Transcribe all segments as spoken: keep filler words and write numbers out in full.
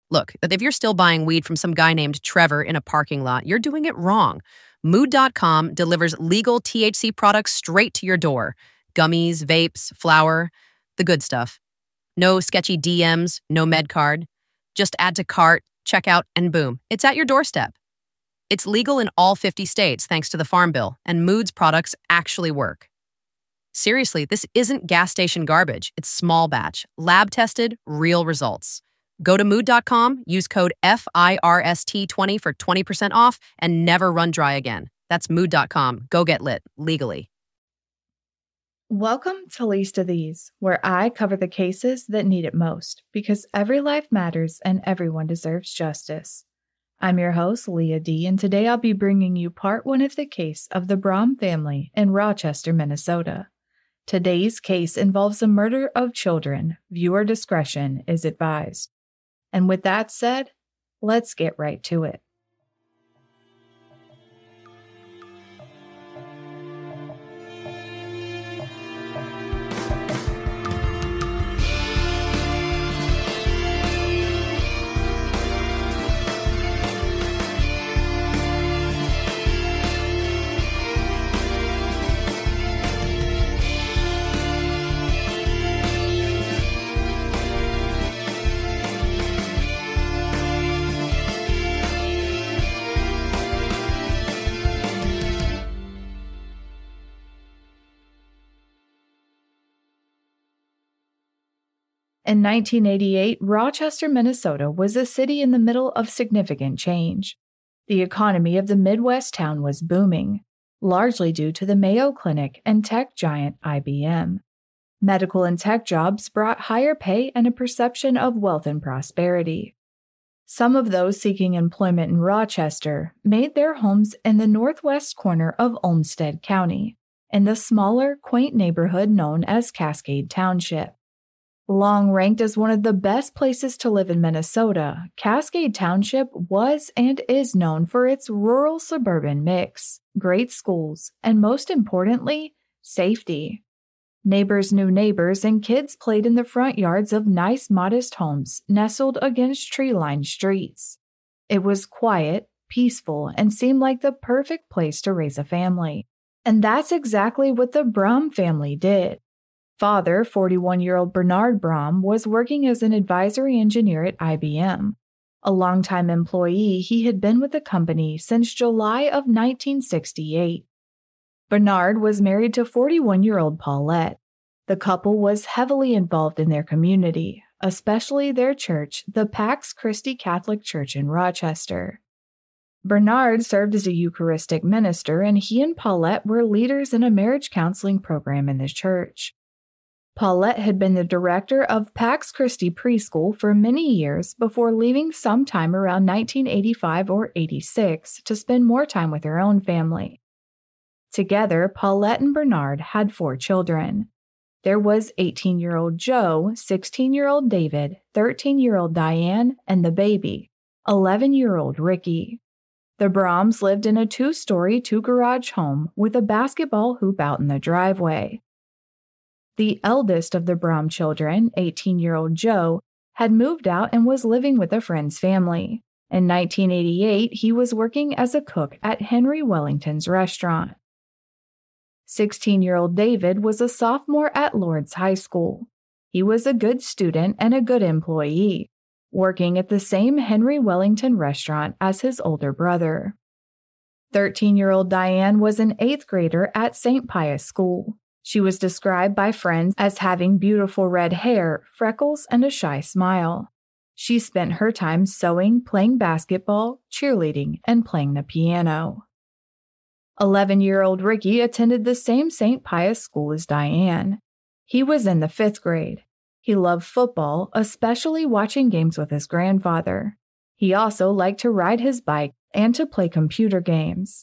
Look, if you're still buying weed from some guy named Trevor in a parking lot, you're doing it wrong. Mood dot com delivers legal T H C products straight to your door. Gummies, vapes, flour, the good stuff. No sketchy D Ms, no med card. Just add to cart, check out, and boom, it's at your doorstep. It's legal in all fifty states thanks to the Farm Bill, and Mood's products actually work. Seriously, this isn't gas station garbage. It's small batch, lab-tested, real results. Go to mood dot com, use code F I R S T twenty for twenty percent off, and never run dry again. That's mood dot com. Go get lit, legally. Welcome to Least of These, where I cover the cases that need it most, because every life matters and everyone deserves justice. I'm your host, Leah D., and today I'll be bringing you part one of the case of the Braum family in Rochester, Minnesota. Today's case involves the murder of children. Viewer discretion is advised. And with that said, let's get right to it. In nineteen eighty-eight, Rochester, Minnesota was a city in the middle of significant change. The economy of the Midwest town was booming, largely due to the Mayo Clinic and tech giant I B M. Medical and tech jobs brought higher pay and a perception of wealth and prosperity. Some of those seeking employment in Rochester made their homes in the northwest corner of Olmsted County, in the smaller, quaint neighborhood known as Cascade Township. Long ranked as one of the best places to live in Minnesota, Cascade Township was and is known for its rural-suburban mix, great schools, and most importantly, safety. Neighbors knew neighbors and kids played in the front yards of nice, modest homes nestled against tree-lined streets. It was quiet, peaceful, and seemed like the perfect place to raise a family. And that's exactly what the Braum family did. Father, forty-one-year-old Bernard Braum, was working as an advisory engineer at I B M. A longtime employee, he had been with the company since July of nineteen sixty-eight. Bernard was married to forty-one-year-old Paulette. The couple was heavily involved in their community, especially their church, the Pax Christi Catholic Church in Rochester. Bernard served as a Eucharistic minister, and he and Paulette were leaders in a marriage counseling program in the church. Paulette had been the director of Pax Christi Preschool for many years before leaving sometime around nineteen eighty-five or eighty-six to spend more time with her own family. Together, Paulette and Bernard had four children. There was eighteen-year-old Joe, sixteen-year-old David, thirteen-year-old Diane, and the baby, eleven-year-old Ricky. The Braums lived in a two-story, two-garage home with a basketball hoop out in the driveway. The eldest of the Braum children, eighteen-year-old Joe, had moved out and was living with a friend's family. In nineteen eighty-eight, he was working as a cook at Henry Wellington's restaurant. sixteen-year-old David was a sophomore at Lord's High School. He was a good student and a good employee, working at the same Henry Wellington restaurant as his older brother. thirteen-year-old Diane was an eighth grader at Saint Pius School. She was described by friends as having beautiful red hair, freckles, and a shy smile. She spent her time sewing, playing basketball, cheerleading, and playing the piano. eleven-year-old Ricky attended the same Saint Pius school as Diane. He was in the fifth grade. He loved football, especially watching games with his grandfather. He also liked to ride his bike and to play computer games.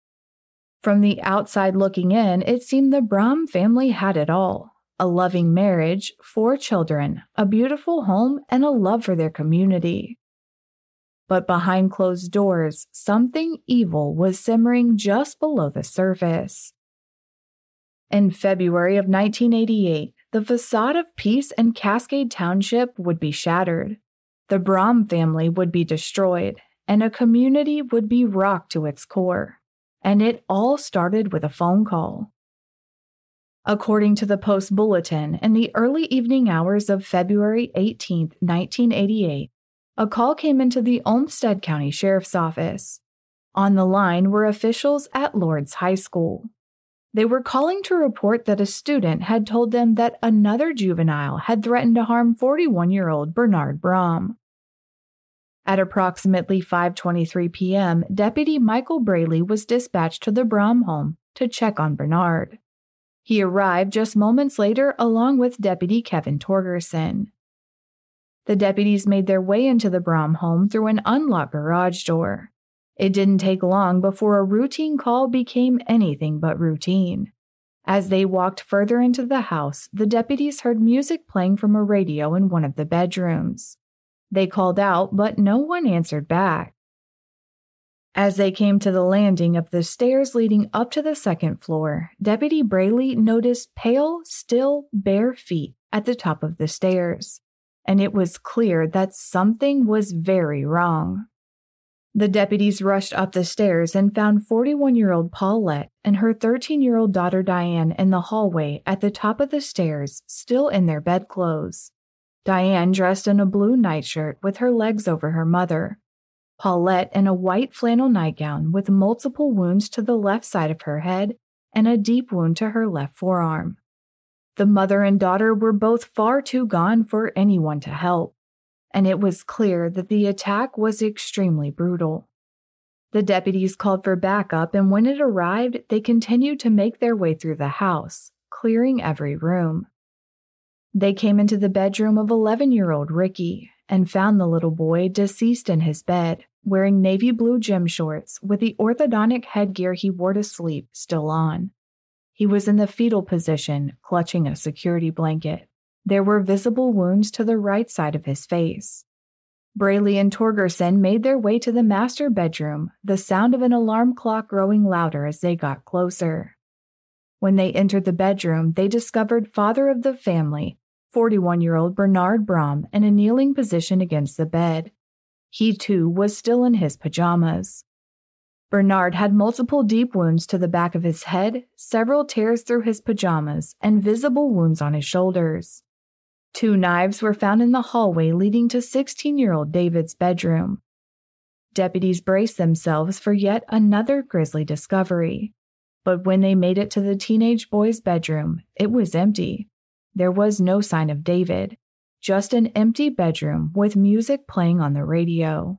From the outside looking in, it seemed the Braum family had it all. A loving marriage, four children, a beautiful home, and a love for their community. But behind closed doors, something evil was simmering just below the surface. In February of nineteen eighty-eight, the facade of peace in Cascade Township would be shattered. The Braum family would be destroyed, and a community would be rocked to its core. And it all started with a phone call. According to the Post-Bulletin, in the early evening hours of February eighteenth, nineteen eighty-eight, a call came into the Olmsted County Sheriff's Office. On the line were officials at Lourdes High School. They were calling to report that a student had told them that another juvenile had threatened to harm forty-one-year-old Bernard Braum. At approximately five twenty-three p.m., Deputy Michael Braley was dispatched to the Braum home to check on Bernard. He arrived just moments later along with Deputy Kevin Torgerson. The deputies made their way into the Braum home through an unlocked garage door. It didn't take long before a routine call became anything but routine. As they walked further into the house, the deputies heard music playing from a radio in one of the bedrooms. They called out, but no one answered back. As they came to the landing of the stairs leading up to the second floor, Deputy Braley noticed pale, still, bare feet at the top of the stairs, and it was clear that something was very wrong. The deputies rushed up the stairs and found forty-one-year-old Paulette and her thirteen-year-old daughter Diane in the hallway at the top of the stairs, still in their bedclothes. Diane dressed in a blue nightshirt with her legs over her mother. Paulette in a white flannel nightgown with multiple wounds to the left side of her head and a deep wound to her left forearm. The mother and daughter were both far too gone for anyone to help, and it was clear that the attack was extremely brutal. The deputies called for backup, and when it arrived, they continued to make their way through the house, clearing every room. They came into the bedroom of eleven-year-old Ricky and found the little boy deceased in his bed, wearing navy blue gym shorts with the orthodontic headgear he wore to sleep still on. He was in the fetal position, clutching a security blanket. There were visible wounds to the right side of his face. Braley and Torgerson made their way to the master bedroom, the sound of an alarm clock growing louder as they got closer. When they entered the bedroom, they discovered father of the family, forty-one-year-old Bernard Braum, in a kneeling position against the bed. He, too, was still in his pajamas. Bernard had multiple deep wounds to the back of his head, several tears through his pajamas, and visible wounds on his shoulders. Two knives were found in the hallway leading to sixteen-year-old David's bedroom. Deputies braced themselves for yet another grisly discovery. But when they made it to the teenage boy's bedroom, it was empty. There was no sign of David, just an empty bedroom with music playing on the radio.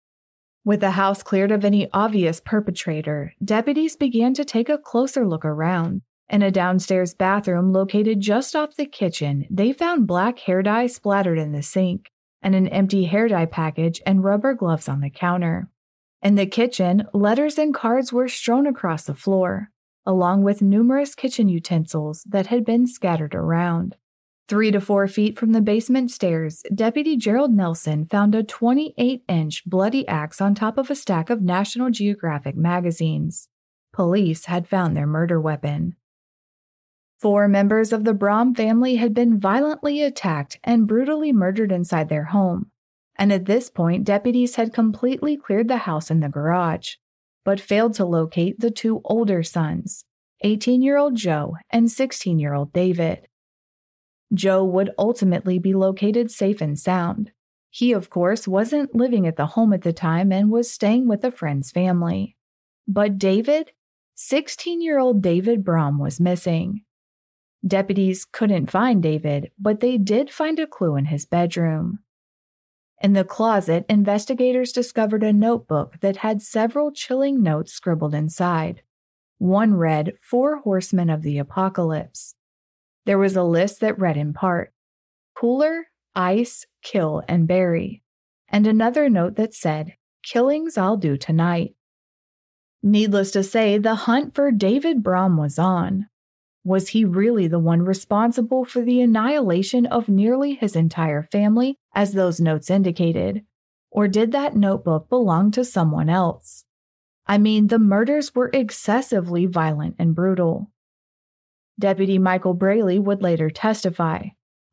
With the house cleared of any obvious perpetrator, deputies began to take a closer look around. In a downstairs bathroom located just off the kitchen, they found black hair dye splattered in the sink, and an empty hair dye package and rubber gloves on the counter. In the kitchen, letters and cards were strewn across the floor, along with numerous kitchen utensils that had been scattered around. Three to four feet from the basement stairs, Deputy Gerald Nelson found a twenty-eight inch bloody axe on top of a stack of National Geographic magazines. Police had found their murder weapon. Four members of the Braum family had been violently attacked and brutally murdered inside their home, and at this point deputies had completely cleared the house and the garage, but failed to locate the two older sons, eighteen-year-old Joe and sixteen-year-old David. Joe would ultimately be located safe and sound. He, of course, wasn't living at the home at the time and was staying with a friend's family. But David, sixteen-year-old David Braum, was missing. Deputies couldn't find David, but they did find a clue in his bedroom. In the closet, investigators discovered a notebook that had several chilling notes scribbled inside. One read, "Four Horsemen of the Apocalypse." There was a list that read in part, "Cooler, ice, kill, and bury," and another note that said, "Killings I'll do tonight." Needless to say, the hunt for David Braum was on. Was he really the one responsible for the annihilation of nearly his entire family, as those notes indicated? Or did that notebook belong to someone else? I mean, the murders were excessively violent and brutal. Deputy Michael Braley would later testify,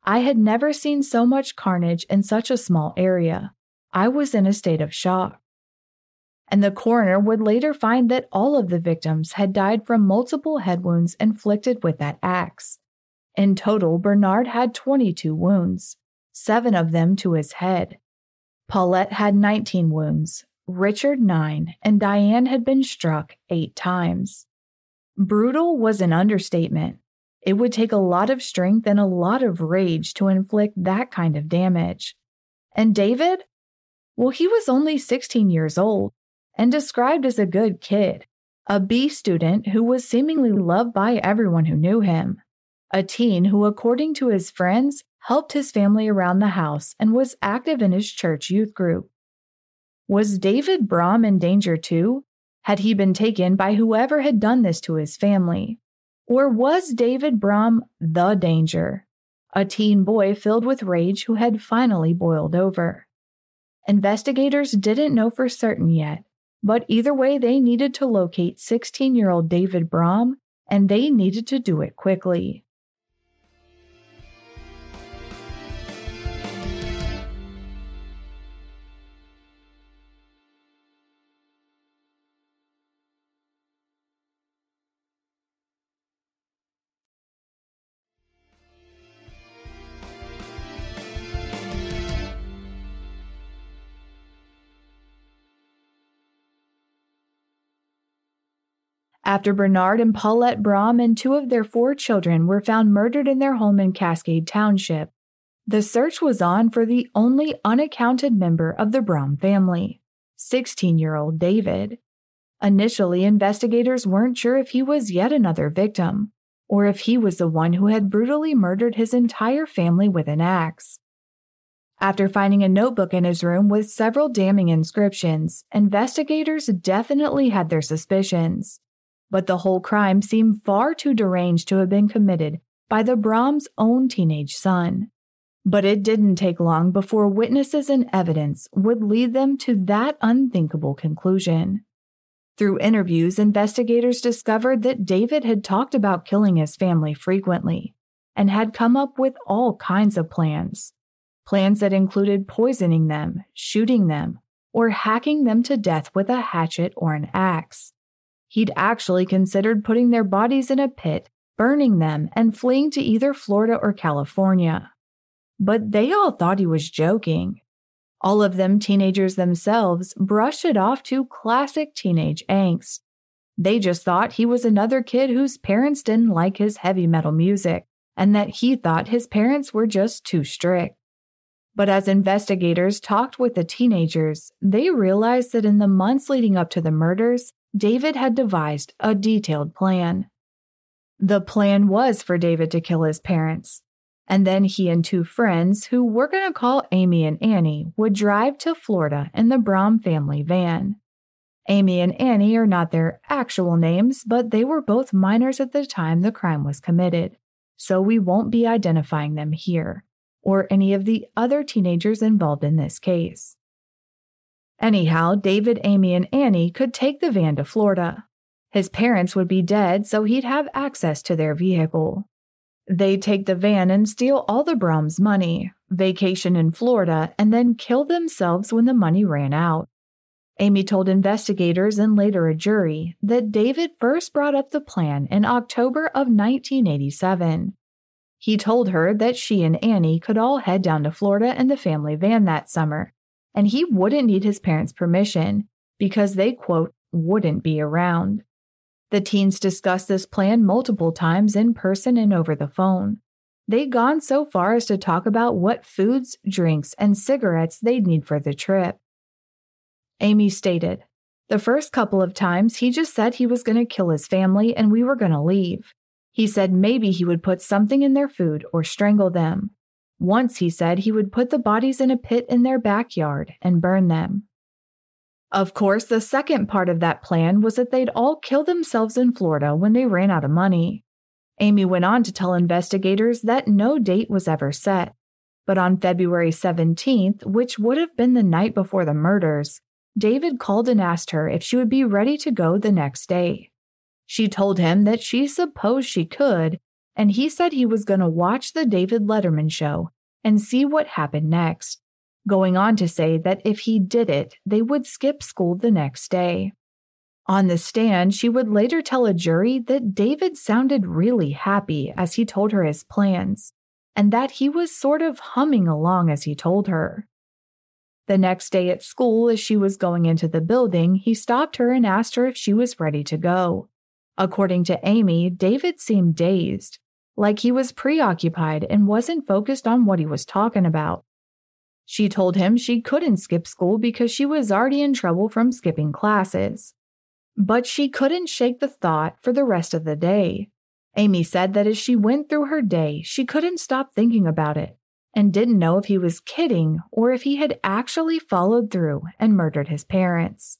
I had never seen so much carnage in such a small area. I was in a state of shock. And the coroner would later find that all of the victims had died from multiple head wounds inflicted with that axe. In total, Bernard had twenty-two wounds, seven of them to his head. Paulette had nineteen wounds, Richard nine, and Diane had been struck eight times. Brutal was an understatement. It would take a lot of strength and a lot of rage to inflict that kind of damage. And David? Well, he was only sixteen years old and described as a good kid, a B student who was seemingly loved by everyone who knew him, a teen who, according to his friends, helped his family around the house and was active in his church youth group. Was David Braum in danger too? Had he been taken by whoever had done this to his family? Or was David Braum the danger, a teen boy filled with rage who had finally boiled over? Investigators didn't know for certain yet, but either way they needed to locate sixteen-year-old David Braum, and they needed to do it quickly. After Bernard and Paulette Braum and two of their four children were found murdered in their home in Cascade Township, the search was on for the only unaccounted member of the Braum family, sixteen-year-old David. Initially, investigators weren't sure if he was yet another victim, or if he was the one who had brutally murdered his entire family with an axe. After finding a notebook in his room with several damning inscriptions, investigators definitely had their suspicions. But the whole crime seemed far too deranged to have been committed by the Braum's own teenage son. But it didn't take long before witnesses and evidence would lead them to that unthinkable conclusion. Through interviews, investigators discovered that David had talked about killing his family frequently and had come up with all kinds of plans. Plans that included poisoning them, shooting them, or hacking them to death with a hatchet or an axe. He'd actually considered putting their bodies in a pit, burning them, and fleeing to either Florida or California. But they all thought he was joking. All of them teenagers themselves brushed it off to classic teenage angst. They just thought he was another kid whose parents didn't like his heavy metal music, and that he thought his parents were just too strict. But as investigators talked with the teenagers, they realized that in the months leading up to the murders, David had devised a detailed plan. The plan was for David to kill his parents, and then he and two friends, who we're going to call Amy and Annie, would drive to Florida in the Braum family van. Amy and Annie are not their actual names, but they were both minors at the time the crime was committed, so we won't be identifying them here, or any of the other teenagers involved in this case. Anyhow, David, Amy, and Annie could take the van to Florida. His parents would be dead, so he'd have access to their vehicle. They'd take the van and steal all the Braum's money, vacation in Florida, and then kill themselves when the money ran out. Amy told investigators and later a jury that David first brought up the plan in October of nineteen eighty-seven. He told her that she and Annie could all head down to Florida in the family van that summer, and he wouldn't need his parents' permission because they, quote, wouldn't be around. The teens discussed this plan multiple times in person and over the phone. They'd gone so far as to talk about what foods, drinks, and cigarettes they'd need for the trip. Amy stated, "The first couple of times he just said he was going to kill his family and we were going to leave. He said maybe he would put something in their food or strangle them. Once he said he would put the bodies in a pit in their backyard and burn them." Of course, the second part of that plan was that they'd all kill themselves in Florida when they ran out of money. Amy went on to tell investigators that no date was ever set, but on February seventeenth, which would have been the night before the murders, David called and asked her if she would be ready to go the next day. She told him that she supposed she could, and he said he was going to watch the David Letterman show and see what happened next, going on to say that if he did it, they would skip school the next day. On the stand, she would later tell a jury that David sounded really happy as he told her his plans, and that he was sort of humming along as he told her. The next day at school, as she was going into the building, he stopped her and asked her if she was ready to go. According to Amy, David seemed dazed, like he was preoccupied and wasn't focused on what he was talking about. She told him she couldn't skip school because she was already in trouble from skipping classes. But she couldn't shake the thought for the rest of the day. Amy said that as she went through her day, she couldn't stop thinking about it and didn't know if he was kidding or if he had actually followed through and murdered his parents.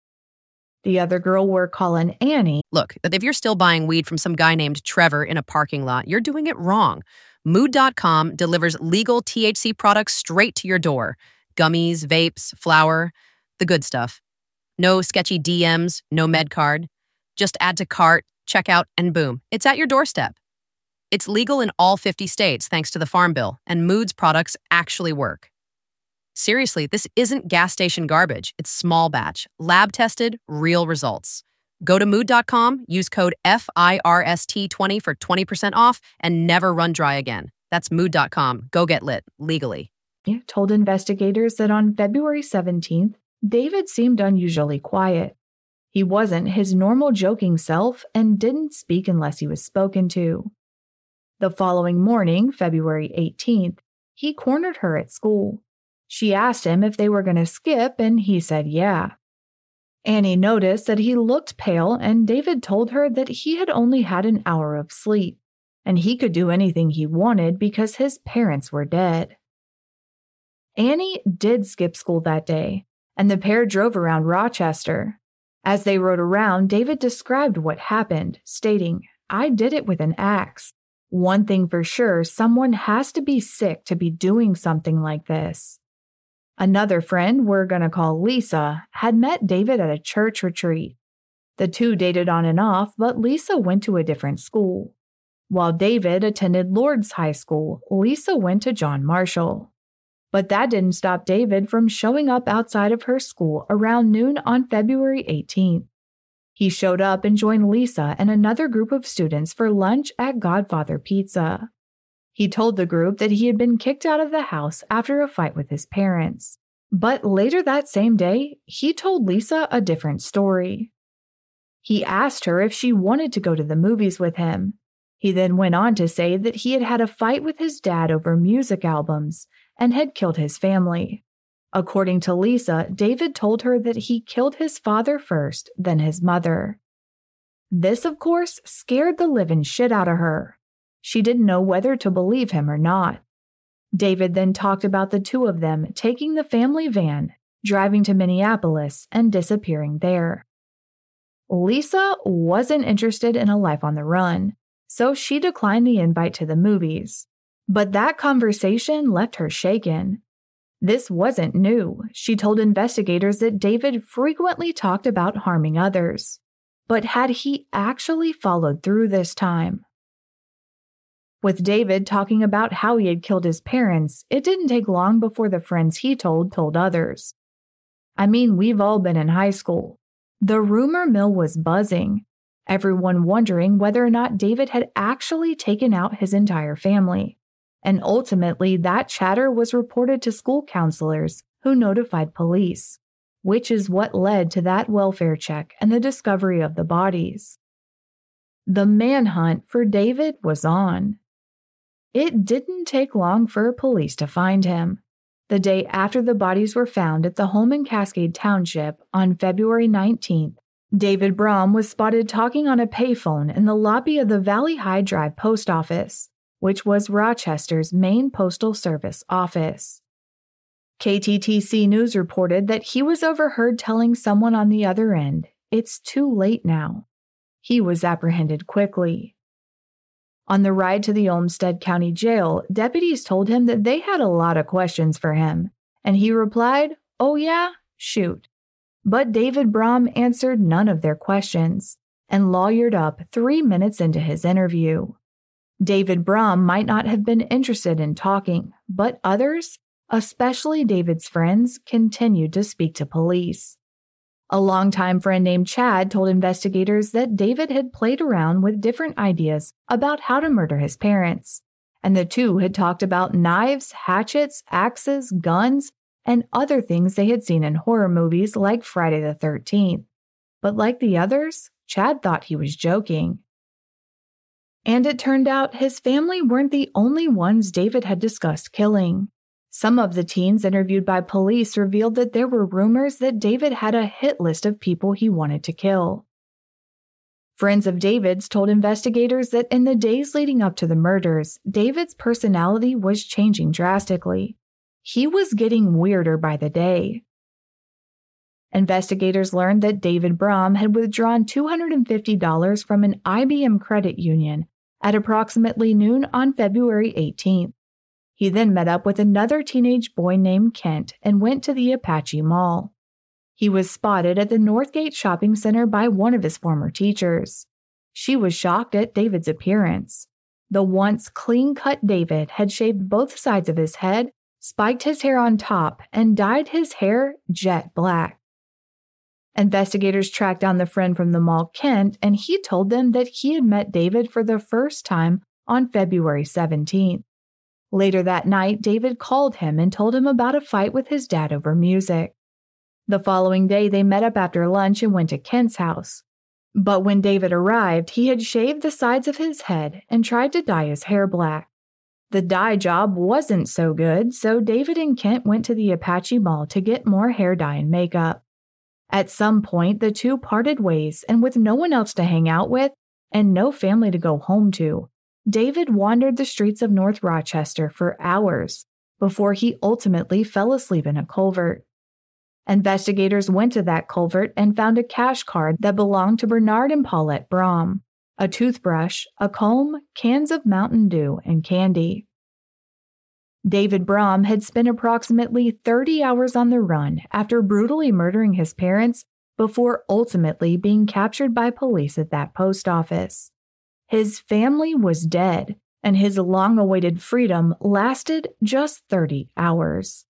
The other girl we're calling Annie. Look, if you're still buying weed from some guy named Trevor in a parking lot, you're doing it wrong. Mood dot com delivers legal T H C products straight to your door. Gummies, vapes, flour, the good stuff. No sketchy D Ms, no med card. Just add to cart, checkout, and boom, it's at your doorstep. It's legal in all fifty states thanks to the Farm Bill, and Mood's products actually work. Seriously, this isn't gas station garbage. It's small batch, lab-tested, real results. Go to mood dot com, use code F I R S T twenty for twenty percent off, and never run dry again. That's mood dot com. Go get lit, legally. He told investigators that on February seventeenth, David seemed unusually quiet. He wasn't his normal joking self and didn't speak unless he was spoken to. The following morning, February eighteenth, he cornered her at school. She asked him if they were going to skip, and he said yeah. Annie noticed that he looked pale, and David told her that he had only had an hour of sleep, and he could do anything he wanted because his parents were dead. Annie did skip school that day, and the pair drove around Rochester. As they rode around, David described what happened, stating, "I did it with an axe. One thing for sure, someone has to be sick to be doing something like this." Another friend, we're going to call Lisa, had met David at a church retreat. The two dated on and off, but Lisa went to a different school. While David attended Lourdes High School, Lisa went to John Marshall. But that didn't stop David from showing up outside of her school around noon on February eighteenth. He showed up and joined Lisa and another group of students for lunch at Godfather Pizza. He told the group that he had been kicked out of the house after a fight with his parents. But later that same day, he told Lisa a different story. He asked her if she wanted to go to the movies with him. He then went on to say that he had had a fight with his dad over music albums and had killed his family. According to Lisa, David told her that he killed his father first, then his mother. This, of course, scared the living shit out of her. She didn't know whether to believe him or not. David then talked about the two of them taking the family van, driving to Minneapolis, and disappearing there. Lisa wasn't interested in a life on the run, so she declined the invite to the movies. But that conversation left her shaken. This wasn't new. She told investigators that David frequently talked about harming others. But had he actually followed through this time? With David talking about how he had killed his parents, it didn't take long before the friends he told told others. I mean, we've all been in high school. The rumor mill was buzzing, everyone wondering whether or not David had actually taken out his entire family. And ultimately, that chatter was reported to school counselors who notified police, which is what led to that welfare check and the discovery of the bodies. The manhunt for David was on. It didn't take long for police to find him. The day after the bodies were found at the home in Cascade Township on February nineteenth, David Brom was spotted talking on a payphone in the lobby of the Valley High Drive post office, which was Rochester's main postal service office. K T T C News reported that he was overheard telling someone on the other end, "It's too late now." He was apprehended quickly. On the ride to the Olmsted County Jail, deputies told him that they had a lot of questions for him, and he replied, "Oh yeah, shoot." But David Brom answered none of their questions and lawyered up three minutes into his interview. David Brom might not have been interested in talking, but others, especially David's friends, continued to speak to police. A longtime friend named Chad told investigators that David had played around with different ideas about how to murder his parents, and the two had talked about knives, hatchets, axes, guns, and other things they had seen in horror movies like Friday the thirteenth. But like the others, Chad thought he was joking. And it turned out his family weren't the only ones David had discussed killing. Some of the teens interviewed by police revealed that there were rumors that David had a hit list of people he wanted to kill. Friends of David's told investigators that in the days leading up to the murders, David's personality was changing drastically. He was getting weirder by the day. Investigators learned that David Brom had withdrawn two hundred fifty dollars from an I B M credit union at approximately noon on February eighteenth. He then met up with another teenage boy named Kent and went to the Apache Mall. He was spotted at the Northgate Shopping Center by one of his former teachers. She was shocked at David's appearance. The once clean-cut David had shaved both sides of his head, spiked his hair on top, and dyed his hair jet black. Investigators tracked down the friend from the mall, Kent, and he told them that he had met David for the first time on February seventeenth. Later that night, David called him and told him about a fight with his dad over music. The following day, they met up after lunch and went to Kent's house. But when David arrived, he had shaved the sides of his head and tried to dye his hair black. The dye job wasn't so good, so David and Kent went to the Apache Mall to get more hair dye and makeup. At some point, the two parted ways, and with no one else to hang out with and no family to go home to, David wandered the streets of North Rochester for hours before he ultimately fell asleep in a culvert. Investigators went to that culvert and found a cash card that belonged to Bernard and Paulette Brom, a toothbrush, a comb, cans of Mountain Dew, and candy. David Brom had spent approximately thirty hours on the run after brutally murdering his parents before ultimately being captured by police at that post office. His family was dead, and his long-awaited freedom lasted just thirty hours.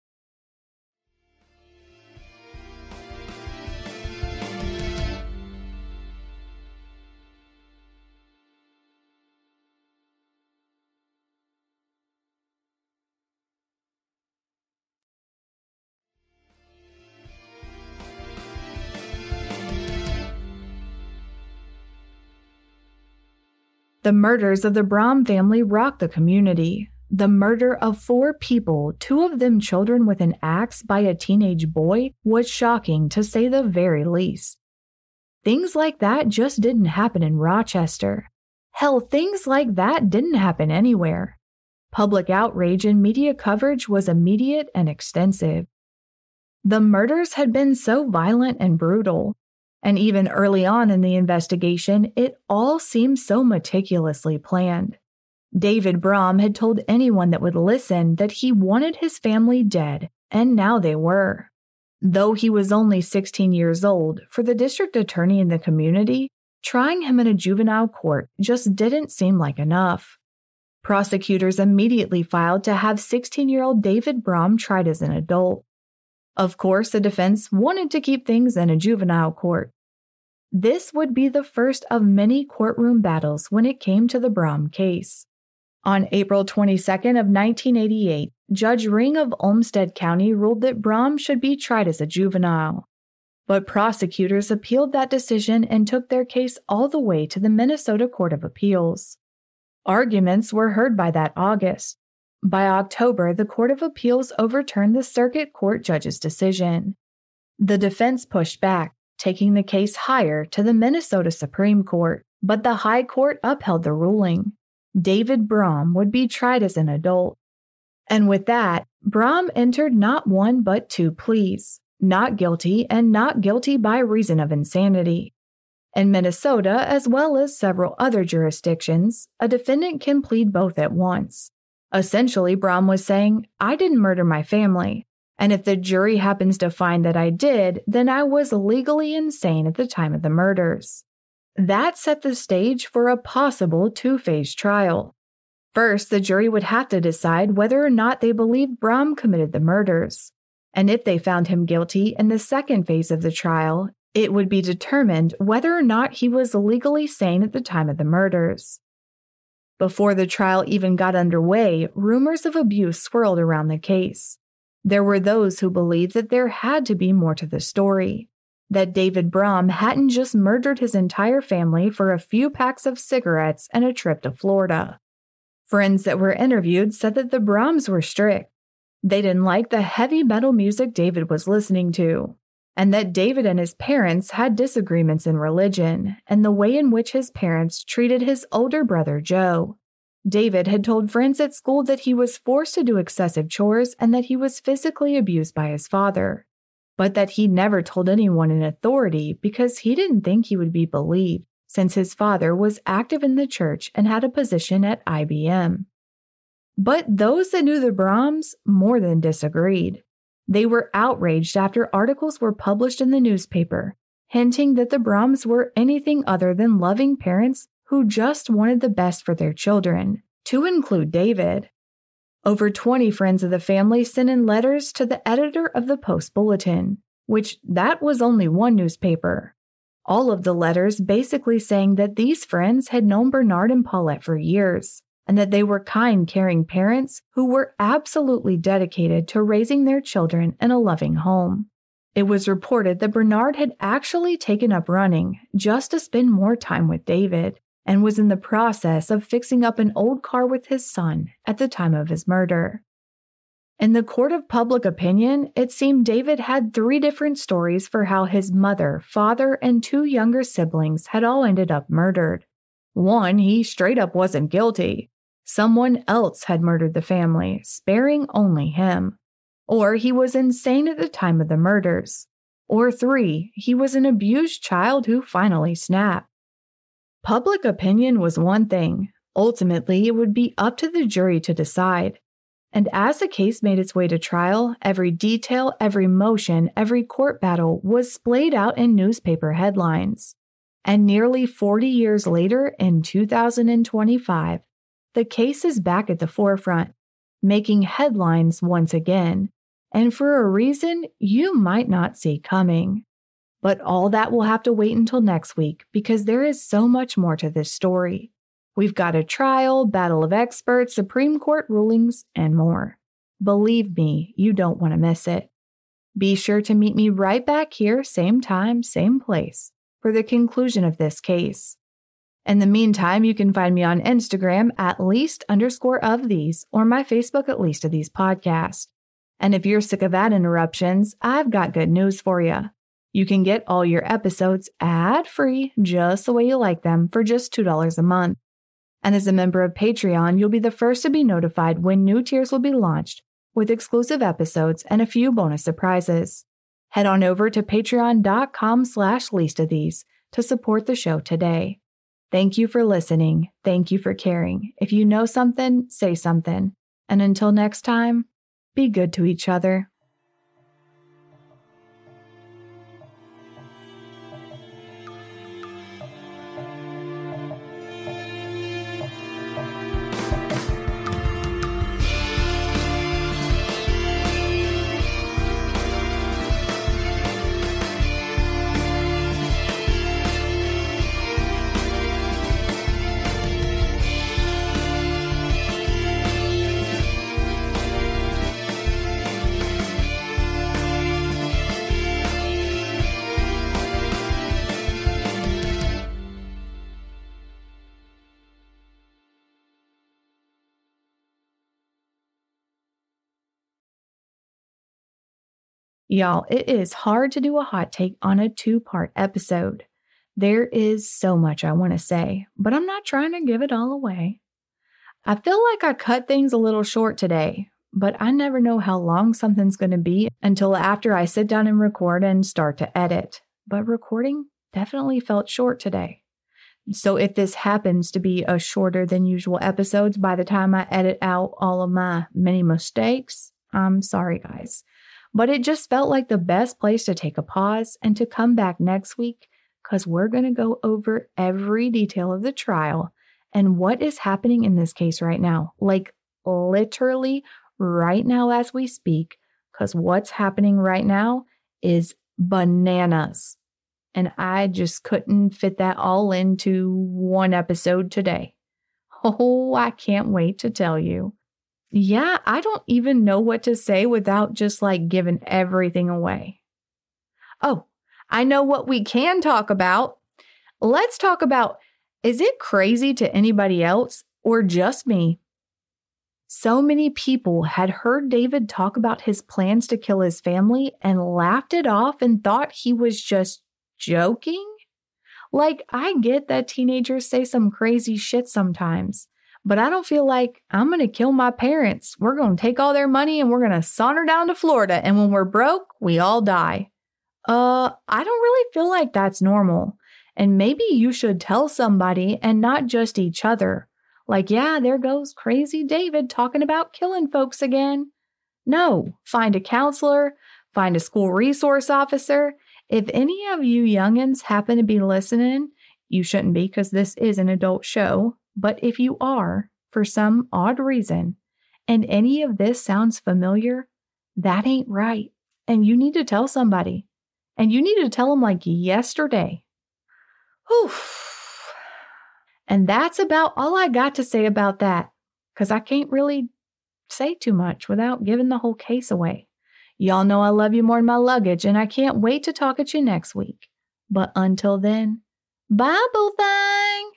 The murders of the Brom family rocked the community. The murder of four people, two of them children, with an axe by a teenage boy, was shocking to say the very least. Things like that just didn't happen in Rochester. Hell, things like that didn't happen anywhere. Public outrage and media coverage was immediate and extensive. The murders had been so violent and brutal, and even early on in the investigation, it all seemed so meticulously planned. David Brom had told anyone that would listen that he wanted his family dead, and now they were. Though he was only sixteen years old, for the district attorney in the community, trying him in a juvenile court just didn't seem like enough. Prosecutors immediately filed to have sixteen-year-old David Brom tried as an adult. Of course, the defense wanted to keep things in a juvenile court. This would be the first of many courtroom battles when it came to the Brom case. On April twenty-second of nineteen eighty-eight, Judge Ring of Olmsted County ruled that Brom should be tried as a juvenile. But prosecutors appealed that decision and took their case all the way to the Minnesota Court of Appeals. Arguments were heard by that August. By October, the Court of Appeals overturned the circuit court judge's decision. The defense pushed back, taking the case higher to the Minnesota Supreme Court, but the High Court upheld the ruling. David Brom would be tried as an adult. And with that, Brom entered not one but two pleas, not guilty and not guilty by reason of insanity. In Minnesota, as well as several other jurisdictions, a defendant can plead both at once. Essentially, Brom was saying, I didn't murder my family, and if the jury happens to find that I did, then I was legally insane at the time of the murders. That set the stage for a possible two-phase trial. First, the jury would have to decide whether or not they believed Brum committed the murders. And if they found him guilty in the second phase of the trial, it would be determined whether or not he was legally sane at the time of the murders. Before the trial even got underway, rumors of abuse swirled around the case. There were those who believed that there had to be more to the story, that David Brum hadn't just murdered his entire family for a few packs of cigarettes and a trip to Florida. Friends that were interviewed said that the Brums were strict. They didn't like the heavy metal music David was listening to, and that David and his parents had disagreements in religion and the way in which his parents treated his older brother Joe. David had told friends at school that he was forced to do excessive chores and that he was physically abused by his father, but that he never told anyone in authority because he didn't think he would be believed, since his father was active in the church and had a position at I B M. But those that knew the Brums more than disagreed. They were outraged after articles were published in the newspaper, hinting that the Brums were anything other than loving parents who just wanted the best for their children, to include David. Over twenty friends of the family sent in letters to the editor of the Post-Bulletin, which that was only one newspaper. All of the letters basically saying that these friends had known Bernard and Paulette for years, and that they were kind, caring parents who were absolutely dedicated to raising their children in a loving home. It was reported that Bernard had actually taken up running just to spend more time with David, and was in the process of fixing up an old car with his son at the time of his murder. In the court of public opinion, it seemed David had three different stories for how his mother, father, and two younger siblings had all ended up murdered. One, he straight up wasn't guilty. Someone else had murdered the family, sparing only him. Or he was insane at the time of the murders. Or three, he was an abused child who finally snapped. Public opinion was one thing. Ultimately, it would be up to the jury to decide. And as the case made its way to trial, every detail, every motion, every court battle was splayed out in newspaper headlines. And nearly forty years later, in two thousand twenty-five, the case is back at the forefront, making headlines once again, and for a reason you might not see coming. But all that will have to wait until next week because there is so much more to this story. We've got a trial, battle of experts, Supreme Court rulings, and more. Believe me, you don't want to miss it. Be sure to meet me right back here, same time, same place, for the conclusion of this case. In the meantime, you can find me on Instagram at least underscore of these or my Facebook at least of these podcast. And if you're sick of ad interruptions, I've got good news for you. You can get all your episodes ad-free, just the way you like them, for just two dollars a month. And as a member of Patreon, you'll be the first to be notified when new tiers will be launched, with exclusive episodes and a few bonus surprises. Head on over to patreon.com slash least of these to support the show today. Thank you for listening. Thank you for caring. If you know something, say something. And until next time, be good to each other. Y'all, it is hard to do a hot take on a two-part episode. There is so much I want to say, but I'm not trying to give it all away. I feel like I cut things a little short today, but I never know how long something's going to be until after I sit down and record and start to edit. But recording definitely felt short today. So if this happens to be a shorter than usual episodes by the time I edit out all of my many mistakes, I'm sorry, guys. But it just felt like the best place to take a pause and to come back next week because we're going to go over every detail of the trial and what is happening in this case right now. Like literally right now as we speak, because what's happening right now is bananas. And I just couldn't fit that all into one episode today. Oh, I can't wait to tell you. Yeah, I don't even know what to say without just like giving everything away. Oh, I know what we can talk about. Let's talk about, is it crazy to anybody else or just me? So many people had heard David talk about his plans to kill his family and laughed it off and thought he was just joking. Like, I get that teenagers say some crazy shit sometimes, but I don't feel like I'm going to kill my parents. We're going to take all their money and we're going to saunter down to Florida. And when we're broke, we all die. Uh, I don't really feel like that's normal. And maybe you should tell somebody and not just each other. Like, yeah, there goes crazy David talking about killing folks again. No, find a counselor, find a school resource officer. If any of you youngins happen to be listening, you shouldn't be because this is an adult show. But if you are, for some odd reason, and any of this sounds familiar, that ain't right. And you need to tell somebody. And you need to tell them like yesterday. Whew. And that's about all I got to say about that, because I can't really say too much without giving the whole case away. Y'all know I love you more than my luggage, and I can't wait to talk at you next week. But until then, bye, boo thing!